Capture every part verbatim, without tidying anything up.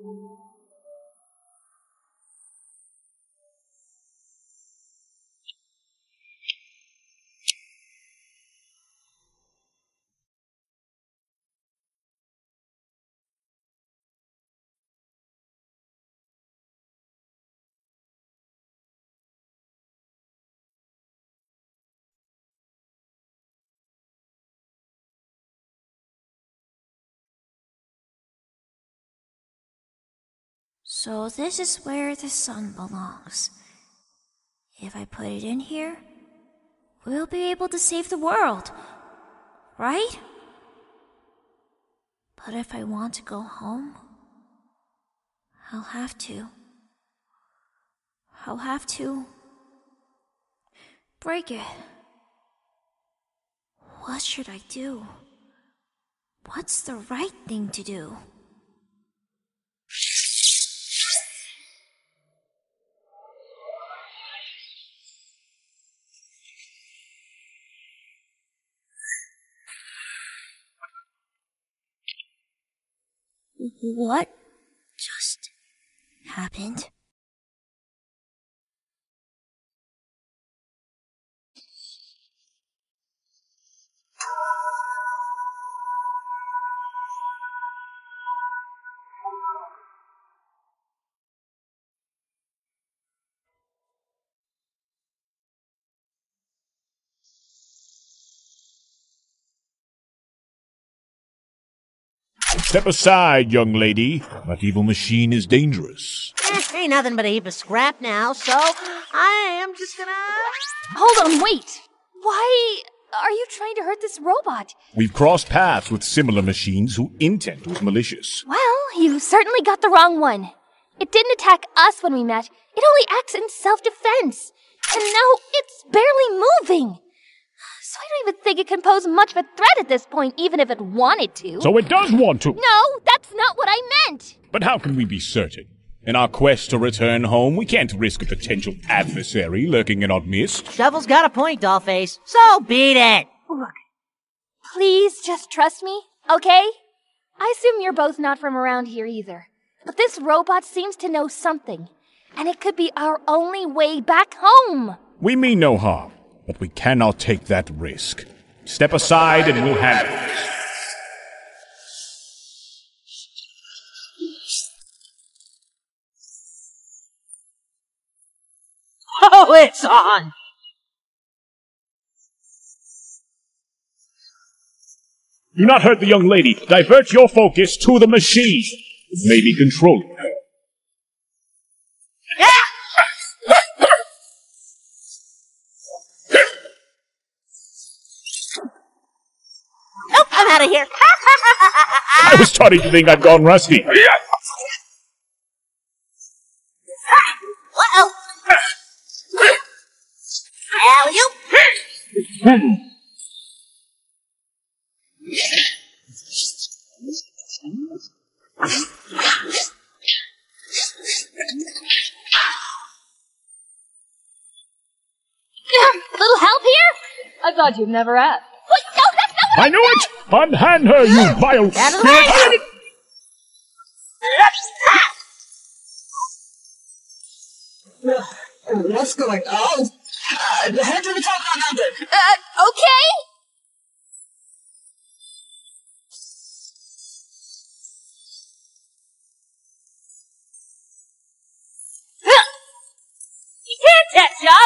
So this is where the sun belongs. If I put it in here, we'll be able to save the world, right? But if I want to go home, I'll have to. I'll have to break it. What should I do? What's the right thing to do? What just happened? Step aside, young lady. That evil machine is dangerous. Eh, ain't nothing but a heap of scrap now, so I am just gonna... Hold on, wait! Why are you trying to hurt this robot? We've crossed paths with similar machines whose intent was malicious. Well, you certainly got the wrong one. It didn't attack us when we met. It only acts in self-defense. And now it's barely moving. So I don't even think it can pose much of a threat at this point, even if it wanted to. So it does want to. No, that's not what I meant. But how can we be certain? In our quest to return home, we can't risk a potential adversary lurking in our midst. Shovel's got a point, Dollface. So beat it! Look, please just trust me, okay? I assume you're both not from around here either. But this robot seems to know something. And it could be our only way back home. We mean no harm, but we cannot take that risk. Step aside and we'll handle it. Oh, it's on! Do not hurt the young lady. Divert your focus to the machine. It may be controlling her. Nope, I'm out of here. I was starting to think I'd gone rusty. Uh-oh. Alley-oop. Little help here? I thought you'd never ask. Wait, no, that's not what I knew it! Unhand her, you vile Out of the spirit! way. What's going on? Uh, head to the top one hundred. Uh, okay? You can't catch up!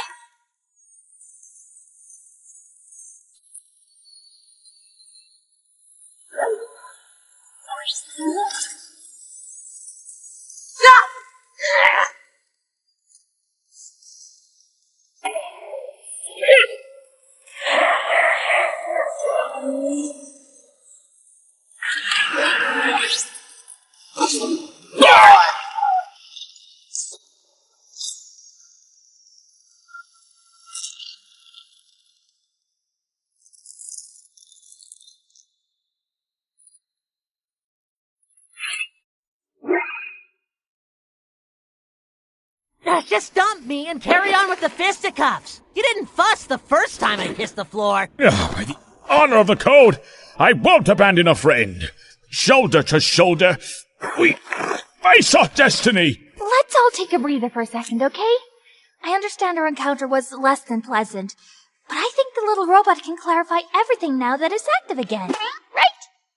Just dump me and carry on with the fisticuffs. You didn't fuss the first time I kissed the floor. Oh, by the honor of the code, I won't abandon a friend. Shoulder to shoulder, we Face our destiny! Let's all take a breather for a second, okay? I understand our encounter was less than pleasant, but I think the little robot can clarify everything now that it's active again. Right?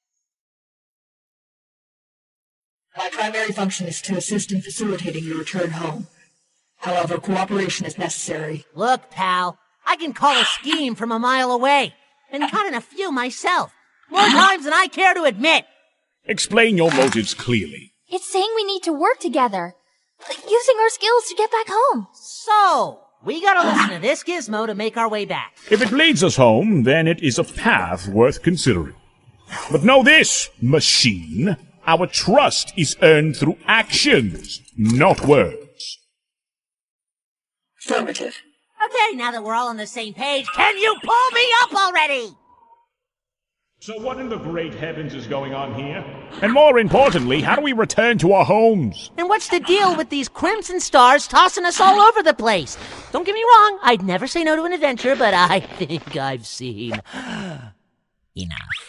My primary function is to assist in facilitating your return home. However, cooperation is necessary. Look, pal, I can call a scheme from a mile away. Been caught in a few myself. More times than I care to admit. Explain your motives clearly. It's saying we need to work together, using our skills to get back home. So, we gotta listen to this gizmo to make our way back. If it leads us home, then it is a path worth considering. But know this, machine. Our trust is earned through actions, not words. Affirmative. Okay, now that we're all on the same page, can you pull me up already? So what in the great heavens is going on here? And more importantly, how do we return to our homes? And what's the deal with these crimson stars tossing us all over the place? Don't get me wrong, I'd never say no to an adventure, but I think I've seen enough.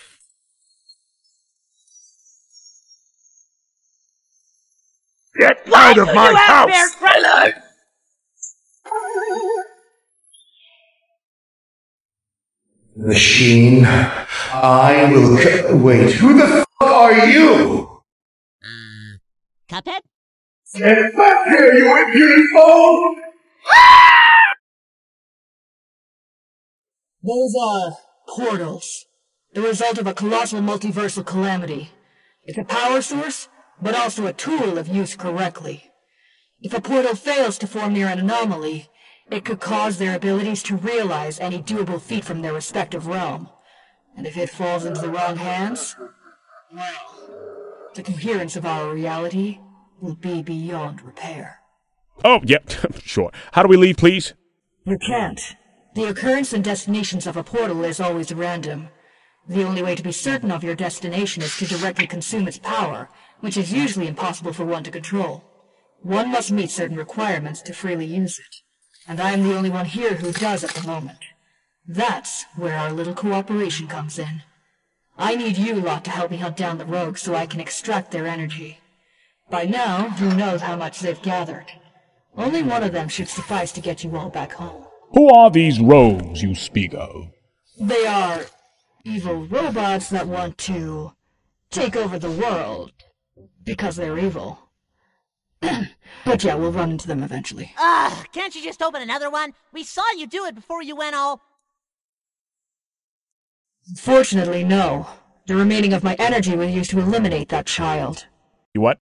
Get out of my house! Hello! Machine, I will c- wait, who the f*** are you? Uh, Cuphead? Get back here, you impudent fool! Those are portals. The result of a colossal multiversal calamity. It's a power source, but also a tool if used correctly. If a portal fails to form near an anomaly, it could cause their abilities to realize any doable feat from their respective realm. And if it falls into the wrong hands, well, the coherence of our reality will be beyond repair. Oh, yep, sure. How do we leave, please? You can't. The occurrence and destinations of a portal is always random. The only way to be certain of your destination is to directly consume its power, which is usually impossible for one to control. One must meet certain requirements to freely use it. And I am the only one here who does at the moment. That's where our little cooperation comes in. I need you lot to help me hunt down the rogues so I can extract their energy. By now, who knows how much they've gathered. Only one of them should suffice to get you all back home. Who are these rogues you speak of? They are evil robots that want to take over the world because they're evil. But yeah, we'll run into them eventually. Ugh, can't you just open another one? We saw you do it before you went all... Fortunately, no. The remaining of my energy was used to eliminate that child. You what?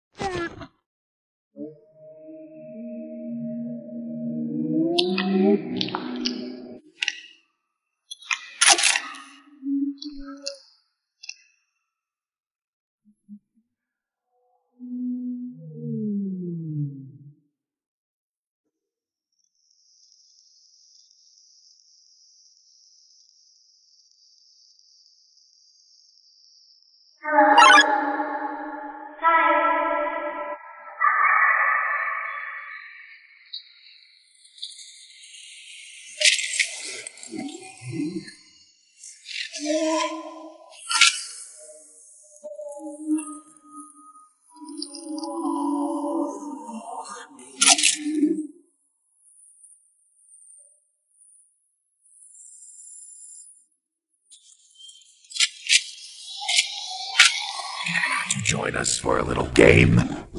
To join us for a little game?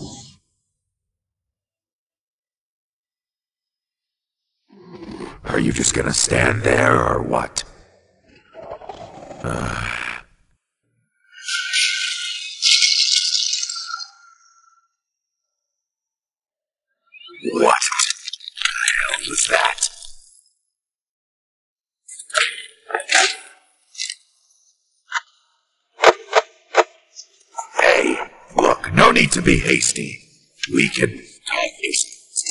Are you just gonna stand there, or what? Uh... What the hell was that? Hey, look, no need to be hasty. We can talk easy.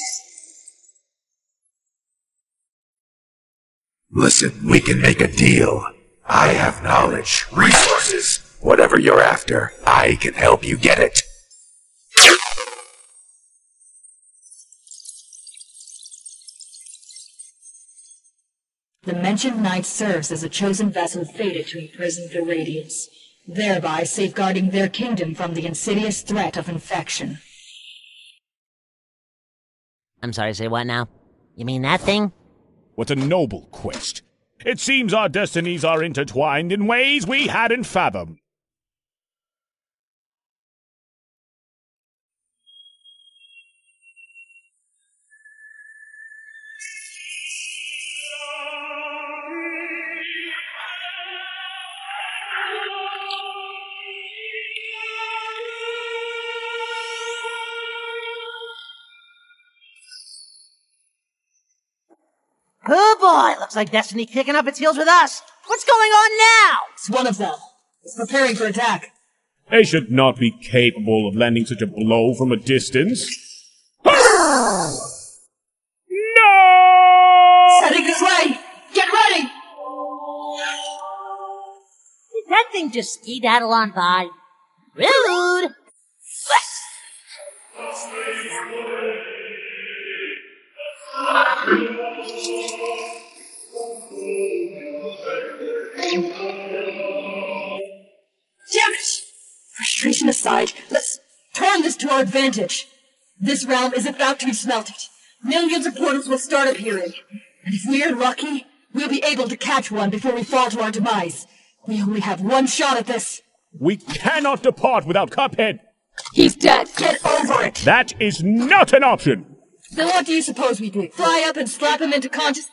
Listen, we can make a deal. I have knowledge, resources, whatever you're after, I can help you get it. The mentioned knight serves as a chosen vessel fated to imprison the Radiants, thereby safeguarding their kingdom from the insidious threat of infection. I'm sorry, say what now? You mean that thing? What a noble quest. It seems our destinies are intertwined in ways we hadn't fathomed. Oh boy, looks like Destiny kicking up its heels with us. What's going on now? It's one of them. It's preparing for attack. They should not be capable of landing such a blow from a distance. No! Setting his way! Get ready! Did that thing just ski-daddle on by? Rude! Damn it! Frustration aside, let's turn this to our advantage. This realm is about to be smelted. Millions of portals will start appearing. And if we're lucky, we'll be able to catch one before we fall to our demise. We only have one shot at this. We cannot depart without Cuphead. He's dead. Get over it. That is not an option. Then what do you suppose we do? Fly up and slap him into conscious...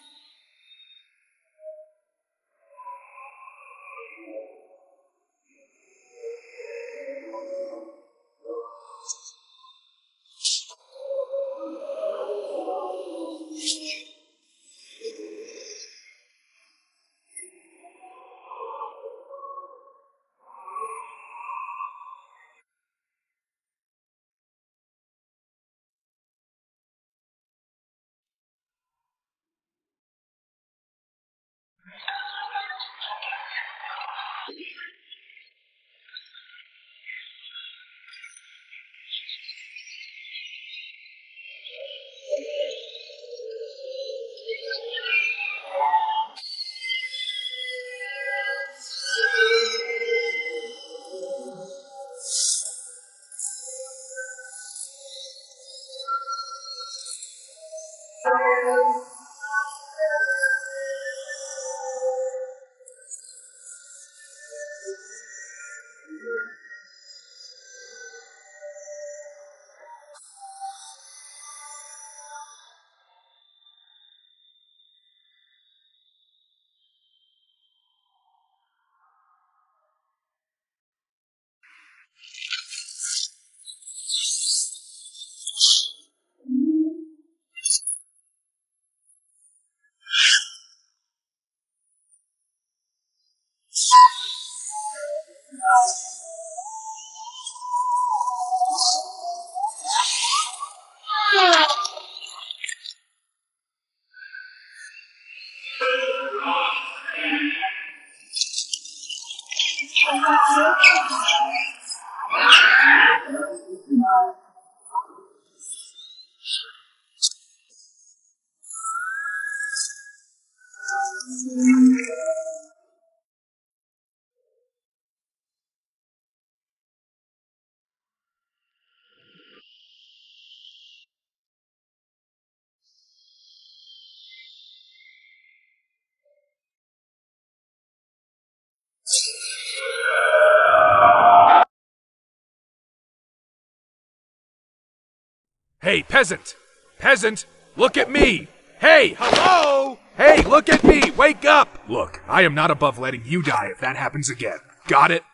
Hey, peasant! Peasant! Look at me! Hey, hello! Hey, look at me! Wake up! Look, I am not above letting you die if that happens again. Got it?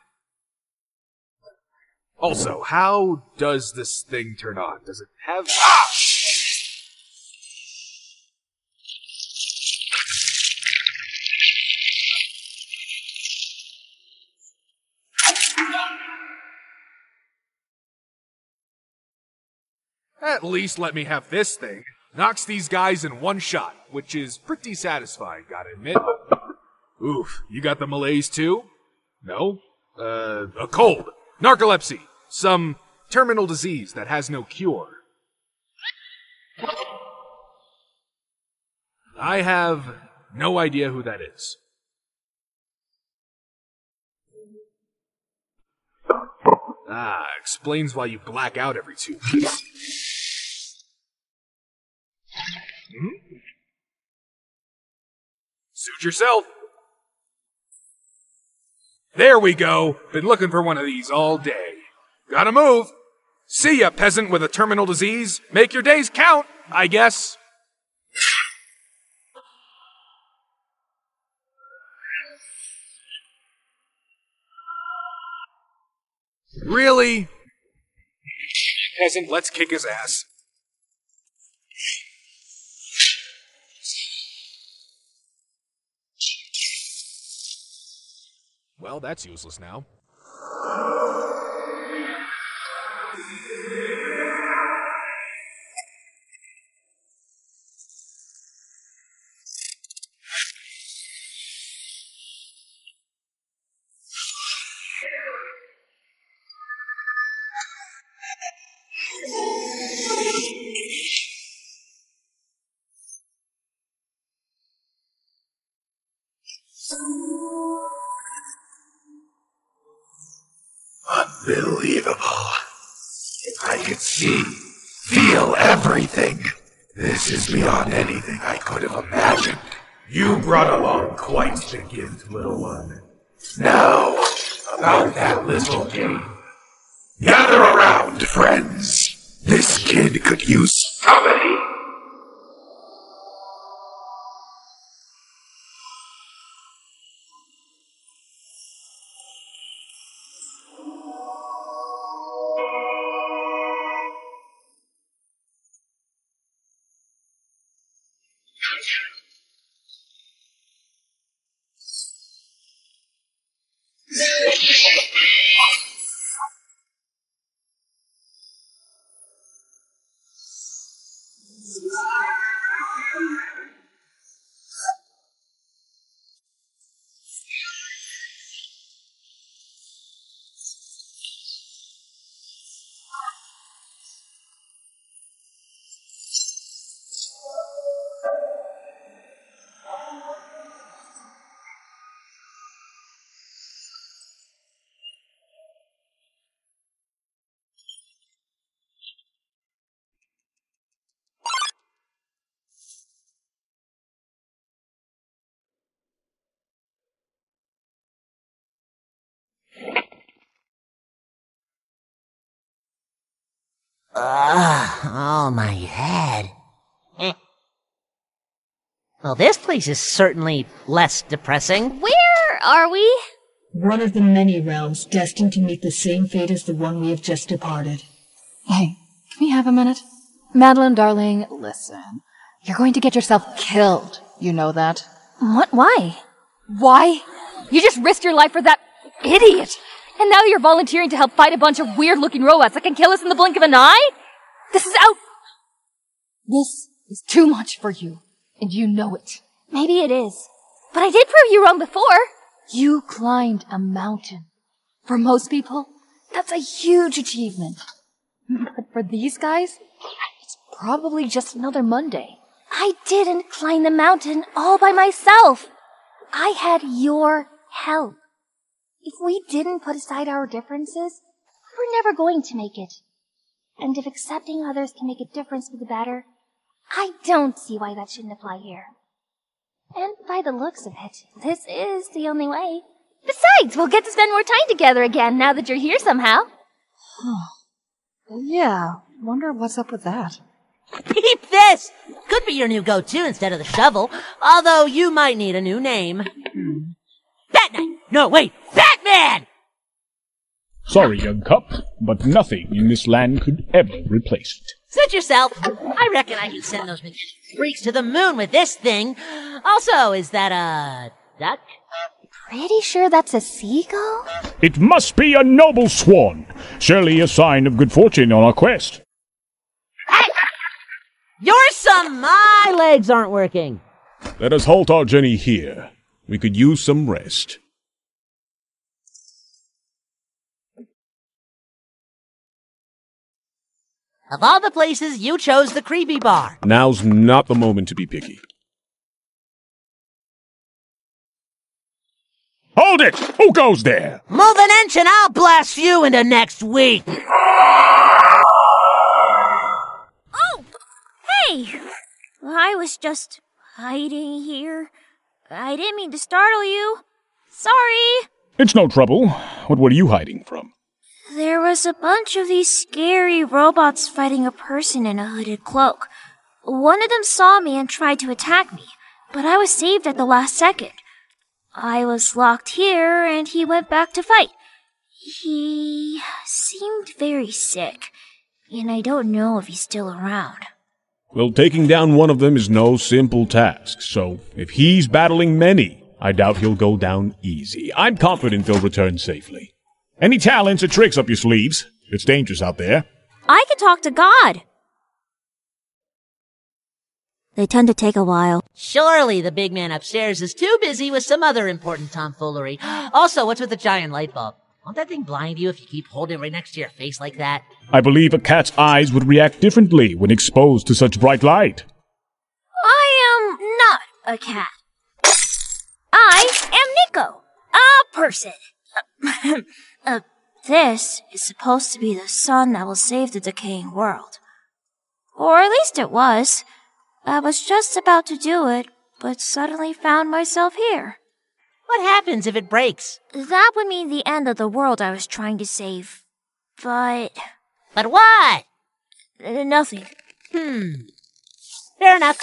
Also, how does this thing turn on? Does it have... Ah! At least let me have this thing. Knocks these guys in one shot, which is pretty satisfying, gotta admit. Oof, you got the malaise too? No? Uh, a cold, narcolepsy, some terminal disease that has no cure. I have no idea who that is. Ah, explains why you black out every two minutes. Hmm? Suit yourself. There we go. Been looking for one of these all day. Gotta move. See ya, peasant with a terminal disease. Make your days count, I guess. Really? Peasant, let's kick his ass. Well, that's useless now. Unbelievable. I can see, feel everything. This is beyond anything I could have imagined. You brought along quite the gift, little one. Now, about that little game. Gather around, friends. This kid could use company. Ugh, oh, my head. Eh. Well, this place is certainly less depressing. Where are we? One of the many realms destined to meet the same fate as the one we have just departed. Hey, can we have a minute? Madeline, darling, listen. You're going to get yourself killed. You know that? What? Why? Why? You just risked your life for that idiot! And now you're volunteering to help fight a bunch of weird-looking robots that can kill us in the blink of an eye? This is out... This is too much for you, and you know it. Maybe it is. But I did prove you wrong before. You climbed a mountain. For most people, that's a huge achievement. But for these guys, it's probably just another Monday. I didn't climb the mountain all by myself. I had your help. If we didn't put aside our differences, we're never going to make it. And if accepting others can make a difference for the better, I don't see why that shouldn't apply here. And by the looks of it, this is the only way. Besides, we'll get to spend more time together again now that you're here somehow. Yeah, wonder what's up with that. Peep this! Could be your new go-to instead of the shovel, although you might need a new name. Hmm. Bat Knight! No, wait! Batman! Sorry, young cup, but nothing in this land could ever replace it. Suit yourself. I reckon I can send those freaks to the moon with this thing. Also, is that a duck? Pretty sure that's a seagull? It must be a noble swan. Surely a sign of good fortune on our quest. Hey! You're some... My legs aren't working. Let us halt our journey here. We could use some rest. Of all the places, you chose the creepy bar. Now's not the moment to be picky. Hold it! Who goes there? Move an inch and I'll blast you into next week. Oh! Hey! I was just hiding here. I didn't mean to startle you. Sorry. It's no trouble. What were you hiding from? There was a bunch of these scary robots fighting a person in a hooded cloak. One of them saw me and tried to attack me, but I was saved at the last second. I was locked here, and he went back to fight. He seemed very sick, and I don't know if he's still around. Well, taking down one of them is no simple task, so if he's battling many, I doubt he'll go down easy. I'm confident they'll return safely. Any talents or tricks up your sleeves? It's dangerous out there. I can talk to God. They tend to take a while. Surely the big man upstairs is too busy with some other important tomfoolery. Also, what's with the giant light bulb? Won't that thing blind you if you keep holding it right next to your face like that? I believe a cat's eyes would react differently when exposed to such bright light. I am not a cat. I am Nico, a person. uh, this is supposed to be the sun that will save the decaying world. Or at least it was. I was just about to do it, but suddenly found myself here. What happens if it breaks? That would mean the end of the world I was trying to save. But... But what? Uh, nothing. Hmm. Fair enough.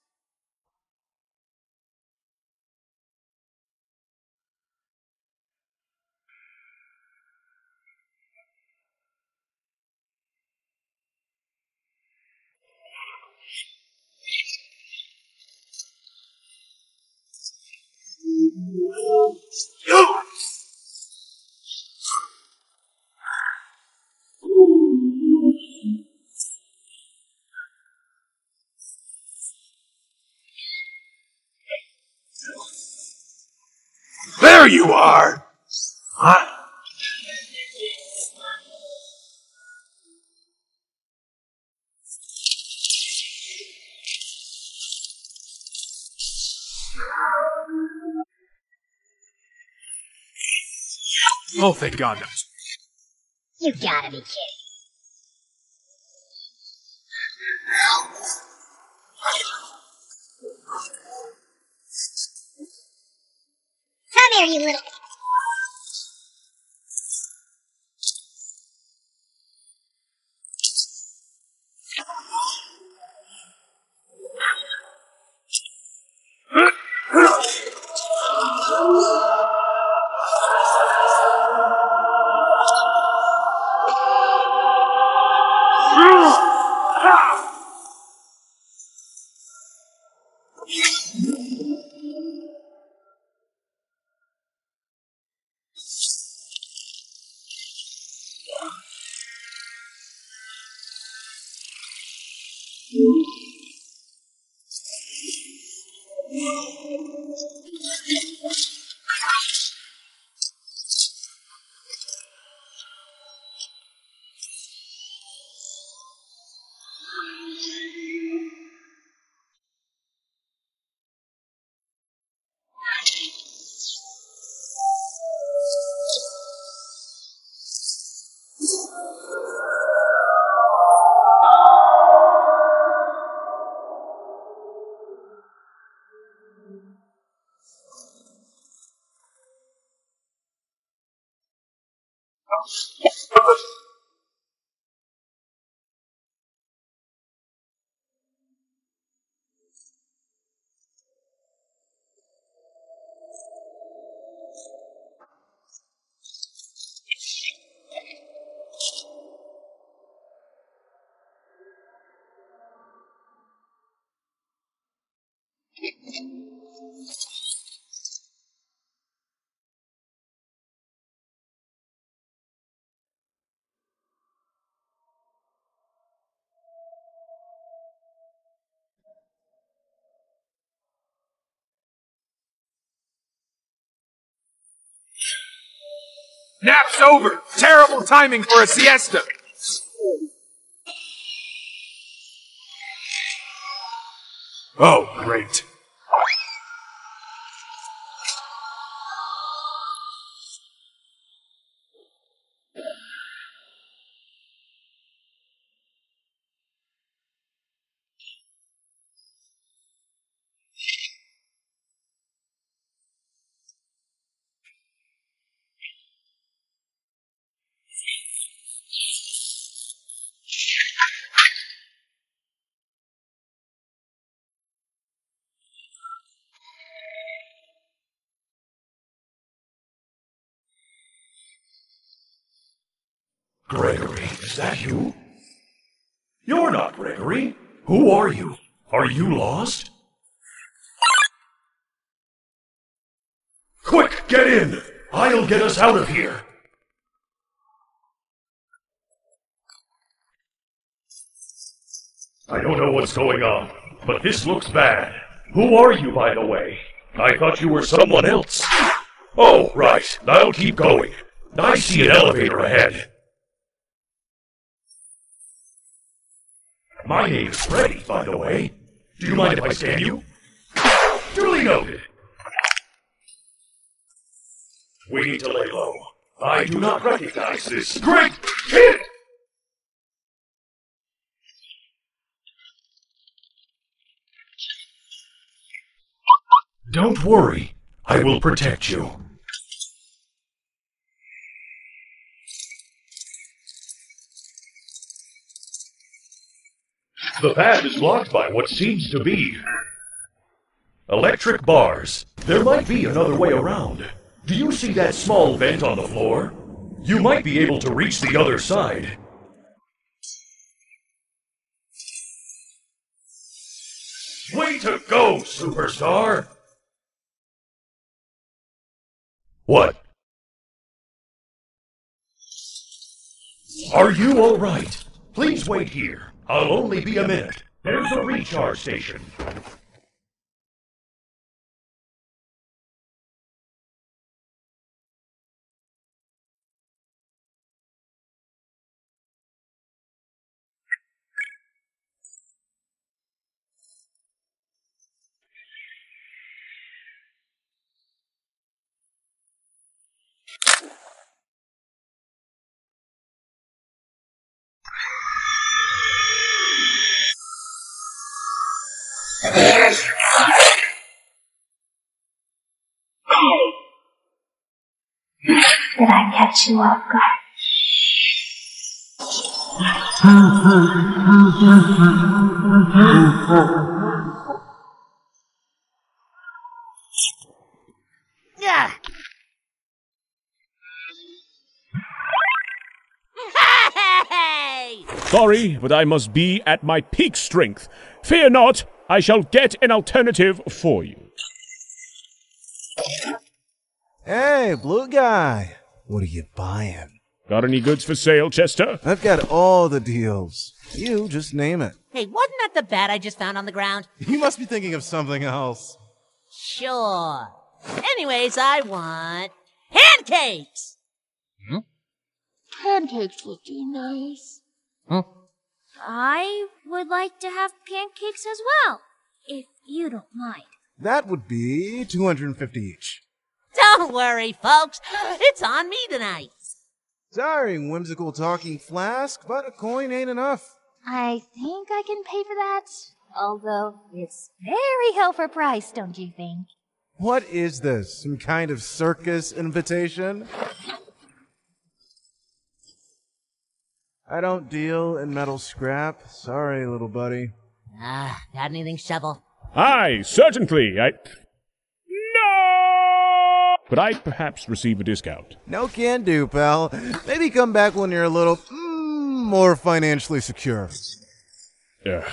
There you are! Huh? Oh, thank God that was... You gotta be kidding. Come here, you little... Nap's over! Terrible timing for a siesta! Oh, great. Gregory, is that you? You're not Gregory. Who are you? Are you lost? Quick, get in! I'll get us out of here! I don't know what's going on, but this looks bad. Who are you, by the way? I thought you were someone else. Oh, right. I'll keep going. I see an elevator ahead. My name's Freddy, by the way. Do you mind if I scan you? Duly noted. We need to lay low. I do not recognize this great kid! Don't worry. I will protect you. The path is blocked by what seems to be electric bars. There might be another way around. Do you see that small vent on the floor? You might be able to reach the other side. Way to go, superstar! What? Are you all right? Please wait here. I'll only be a minute. There's a recharge station. Did I catch you off guard? Yeah. Hey! Sorry, but I must be at my peak strength. Fear not, I shall get an alternative for you. Hey, blue guy. What are you buying? Got any goods for sale, Chester? I've got all the deals. You just name it. Hey, wasn't that the bat I just found on the ground? You must be thinking of something else. Sure. Anyways, I want pancakes! Hmm? Pancakes would be nice. Huh? I would like to have pancakes as well, if you don't mind. That would be two hundred fifty each. Don't worry, folks. It's on me tonight. Sorry, whimsical talking flask, but a coin ain't enough. I think I can pay for that. Although, it's very hell for price, don't you think? What is this? Some kind of circus invitation? I don't deal in metal scrap. Sorry, little buddy. Ah, got anything, Shovel? Aye, certainly. I... But I'd perhaps receive a discount. No can do, pal. Maybe come back when you're a little mm, more financially secure. Ugh.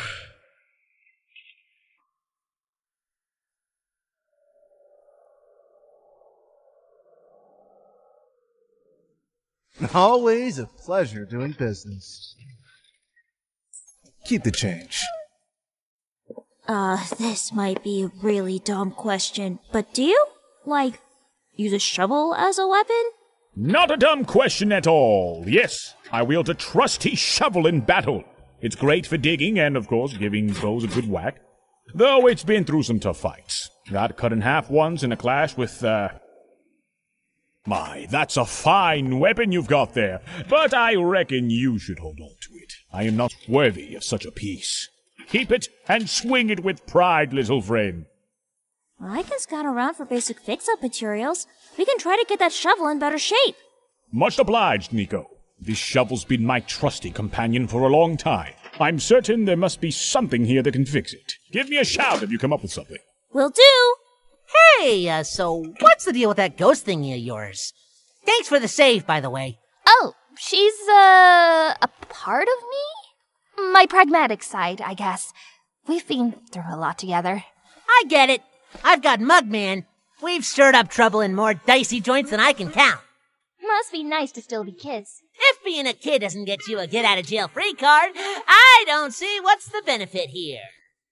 Always a pleasure doing business. Keep the change. Uh, this might be a really dumb question, but do you, like, use a shovel as a weapon? Not a dumb question at all. Yes, I wield a trusty shovel in battle. It's great for digging and, of course, giving foes a good whack. Though it's been through some tough fights. Got cut in half once in a clash with, uh... My, that's a fine weapon you've got there. But I reckon you should hold on to it. I am not worthy of such a piece. Keep it and swing it with pride, little friend. I can scout around for basic fix-up materials. We can try to get that shovel in better shape. Much obliged, Nico. This shovel's been my trusty companion for a long time. I'm certain there must be something here that can fix it. Give me a shout if you come up with something. Will do. Hey, uh, so what's the deal with that ghost thingy of yours? Thanks for the save, by the way. Oh, she's, uh, a part of me? My pragmatic side, I guess. We've been through a lot together. I get it. I've got Mugman. We've stirred up trouble in more dicey joints than I can count. Must be nice to still be kids. If being a kid doesn't get you a get-out-of-jail-free card, I don't see what's the benefit here.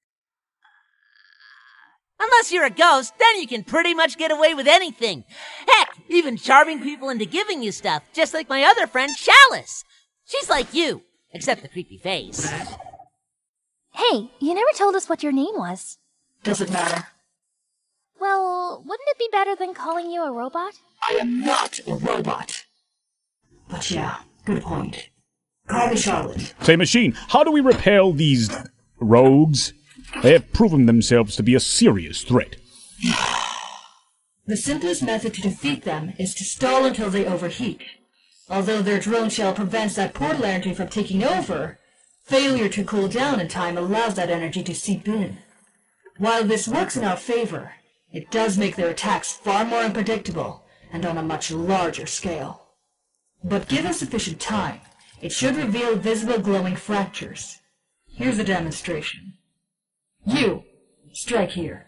Unless you're a ghost, then you can pretty much get away with anything. Heck, even charming people into giving you stuff, just like my other friend, Chalice. She's like you, except the creepy face. Hey, you never told us what your name was. Doesn't matter. Well, wouldn't it be better than calling you a robot? I am not a robot. But yeah, good point. Call me Charlotte. Say, Machine, how do we repel these rogues? They have proven themselves to be a serious threat. The simplest method to defeat them is to stall until they overheat. Although their drone shell prevents that portal energy from taking over, failure to cool down in time allows that energy to seep in. While this works in our favor, it does make their attacks far more unpredictable and on a much larger scale. But given sufficient time, it should reveal visible glowing fractures. Here's a demonstration. You, strike here.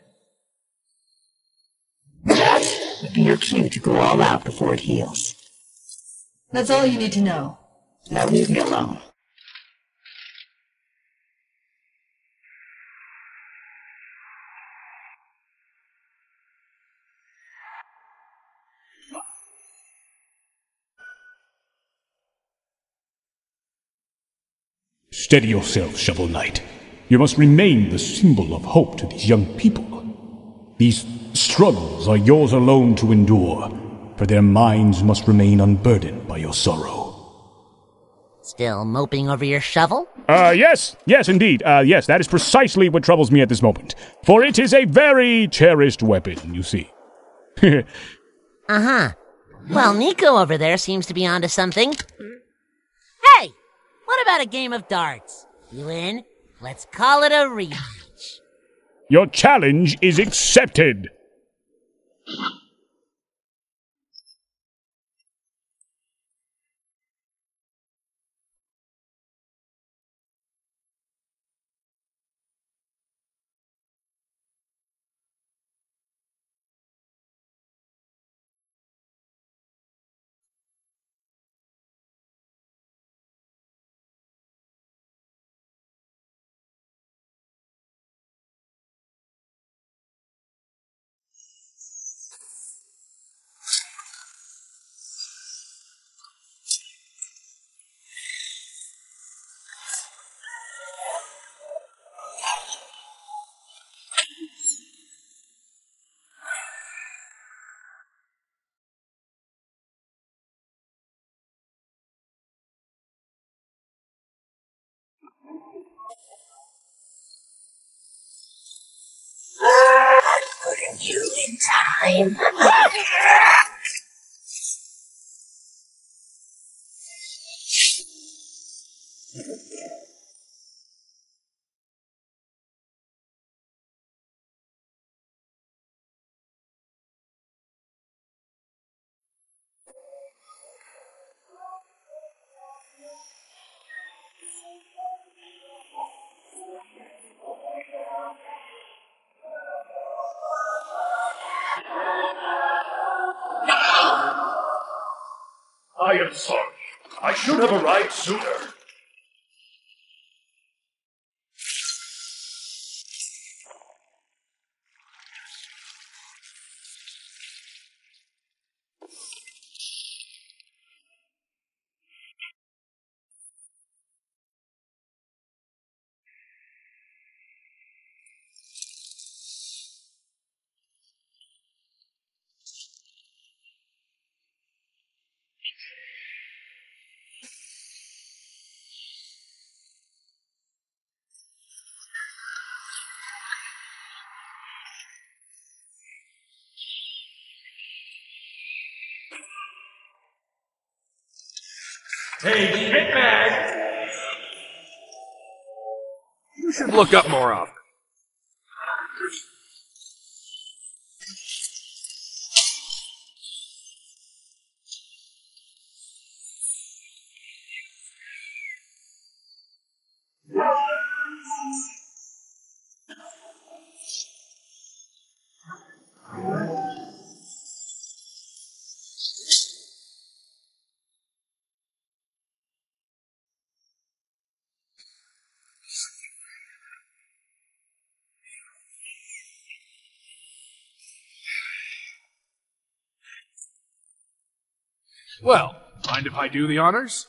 That would be your cue to go all out before it heals. That's all you need to know. Now leave me alone. Steady yourself, Shovel Knight. You must remain the symbol of hope to these young people. These struggles are yours alone to endure, for their minds must remain unburdened by your sorrow. Still moping over your shovel? Uh, yes, yes, indeed. Uh, yes, that is precisely what troubles me at this moment. For it is a very cherished weapon, you see. Uh-huh. Well, Nico over there seems to be onto something. Hey! What about a game of darts? You in? Let's call it a rematch. Your challenge is accepted. Putting you in time. I am sorry. I should have arrived sooner. Hey, Hitman! You should look up more often. Well, mind if I do the honors?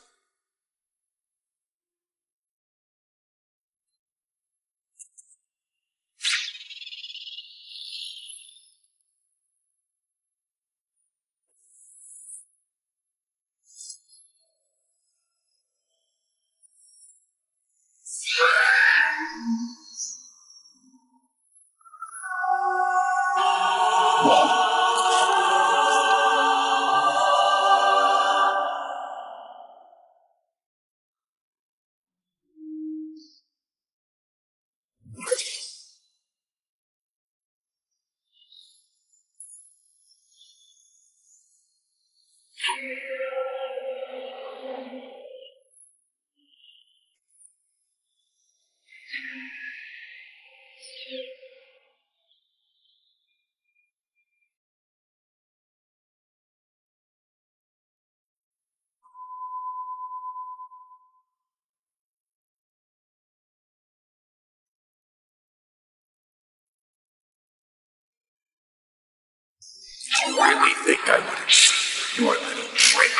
You really think I wouldn't see your little trick?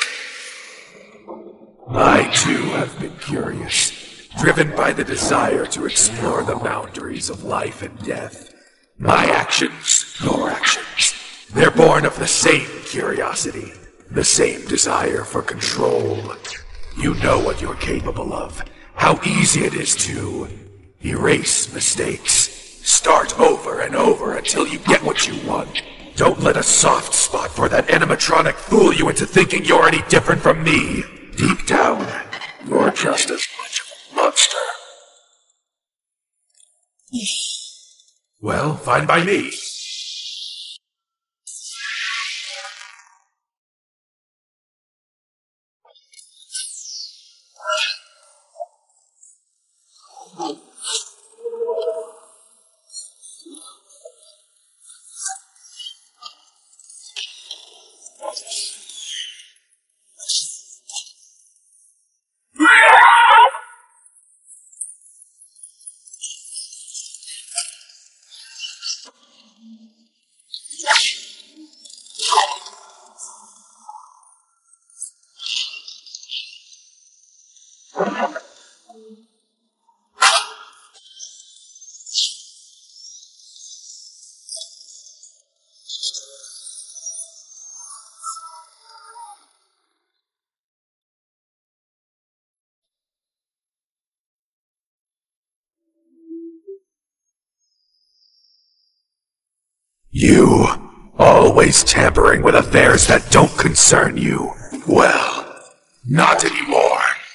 I too have been curious, driven by the desire to explore the boundaries of life and death. My actions, your actions, they're born of the same curiosity, the same desire for control. You know what you're capable of, how easy it is to erase mistakes, start over and over until you get what you want. Don't let a soft spot for that animatronic fool you into thinking you're any different from me. Deep down, you're just as much of a monster. Well, fine by me. You, always tampering with affairs that don't concern you. Well, not anymore.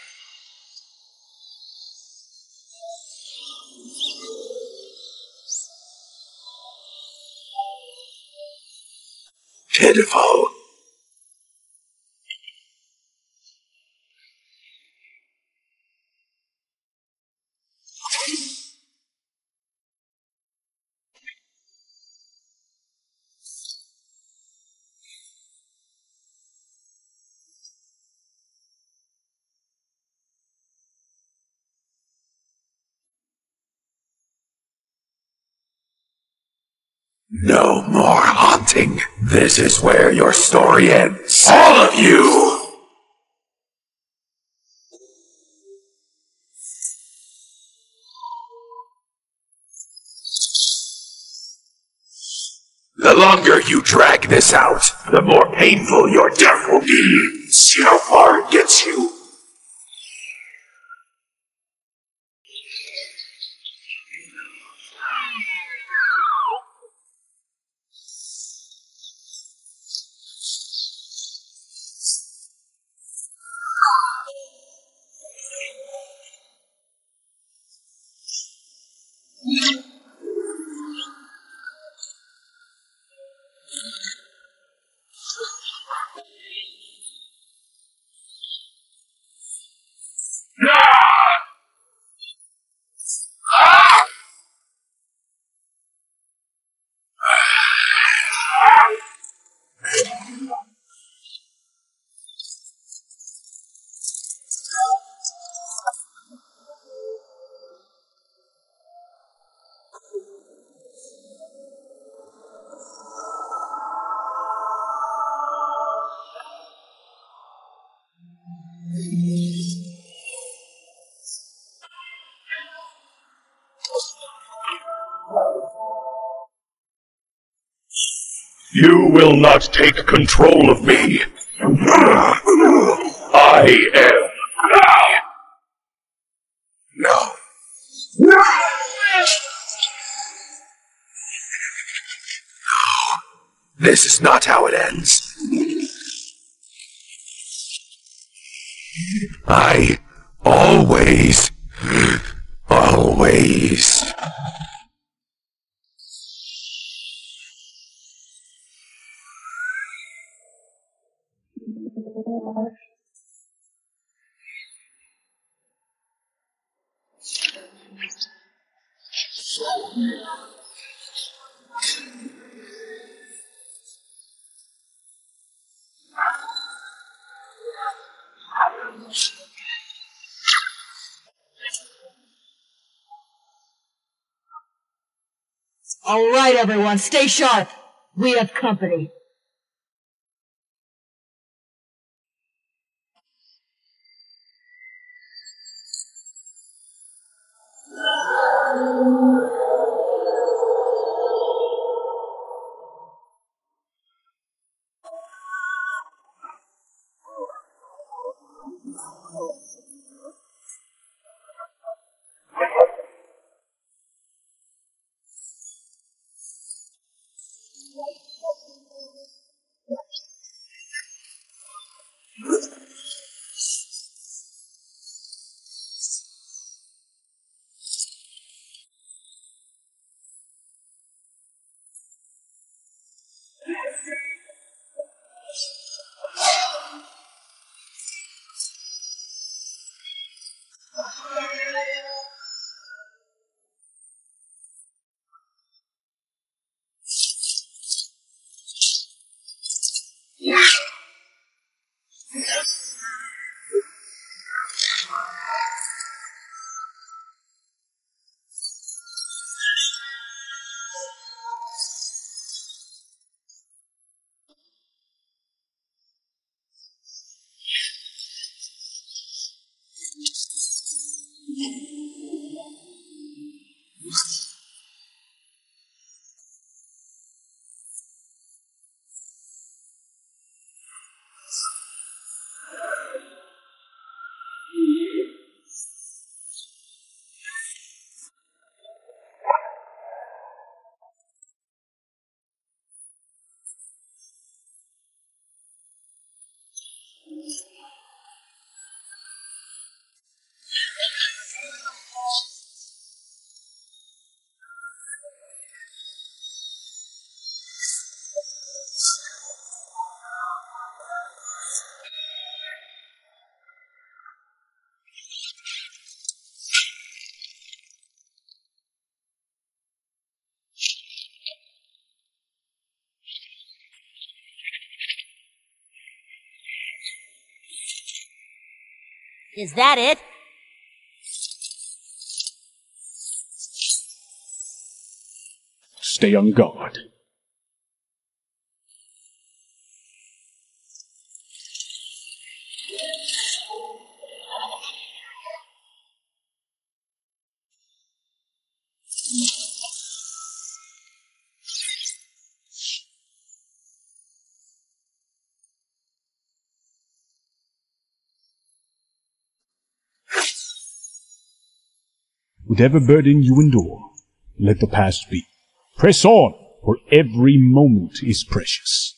Pitiful. No more haunting. This is where your story ends. All of you! The longer you drag this out, the more painful your death will be. See how far it gets you. You will not take control of me. I am I. No. No. This is not how it ends. I always, always. All right, everyone, stay sharp. We have company. Is that it? Stay on guard. Whatever burden you endure, let the past be. Press on, for every moment is precious.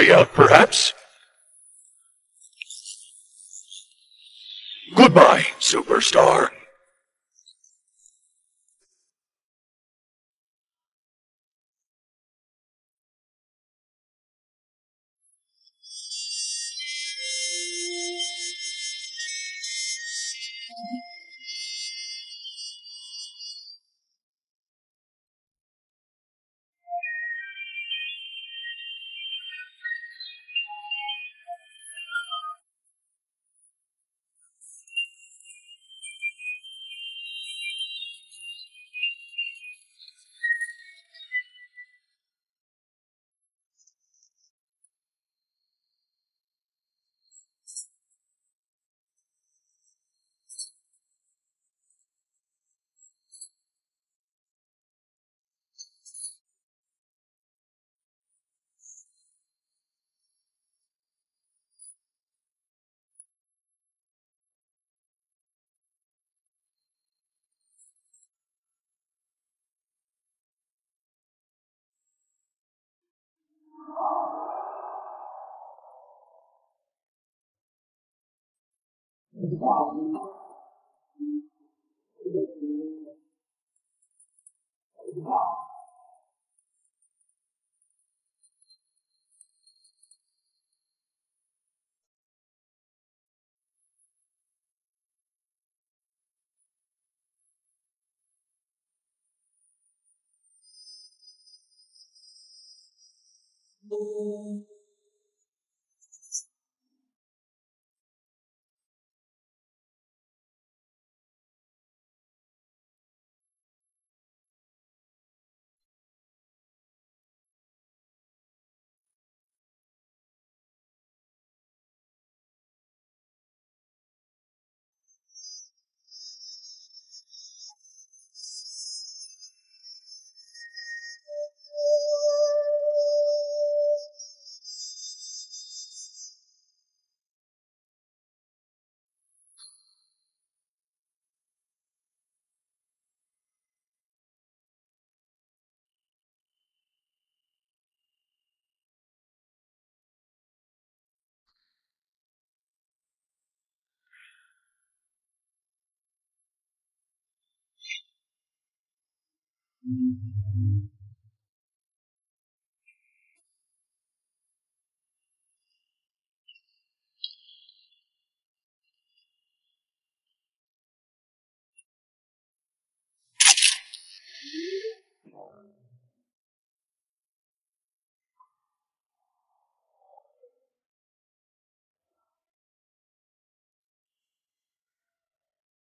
way out, perhaps? Goodbye, superstar. Mm-hmm.